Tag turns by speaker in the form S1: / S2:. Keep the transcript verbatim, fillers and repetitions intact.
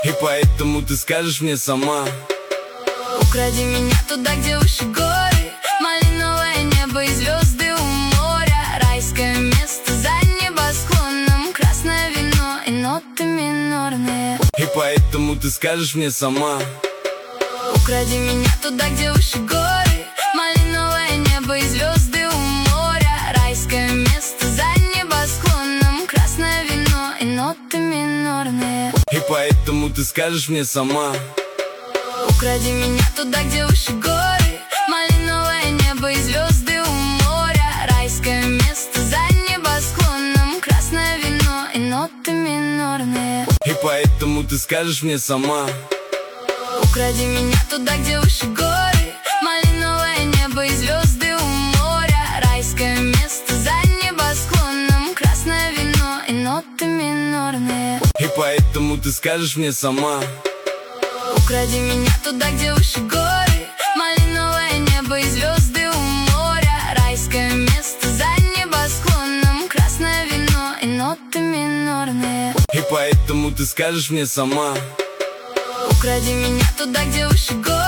S1: И поэтому ты скажешь мне сама:
S2: укради меня туда, где выше горы, малиновое небо и звезды у моря, райское место за небосклоном, красное вино и ноты минорные.
S1: И поэтому ты скажешь мне сама:
S2: укради меня туда, где выше горы, малиновое небо и звезды у моря, райское место за небосклоном, красное вино и ноты минорные.
S1: И поэтому ты скажешь мне сама:
S2: укради меня туда, где выше горы, малиновое небо и звезды у моря, райское место за небосклоном, красное вино и ноты минорные.
S1: И поэтому ты скажешь мне сама:
S2: укради меня туда, где выше горы, малиновое небо и звезды у моря, райское место за небосклоном, красное вино и ноты минорные.
S1: И поэтому ты скажешь мне сама:
S2: укради меня туда, где выше горы, малиновое небо и звезды у моря, райское место за небосклоном, красное вино и ноты минорные.
S1: И поэтому ты скажешь мне сама:
S2: укради меня туда, где выше горы.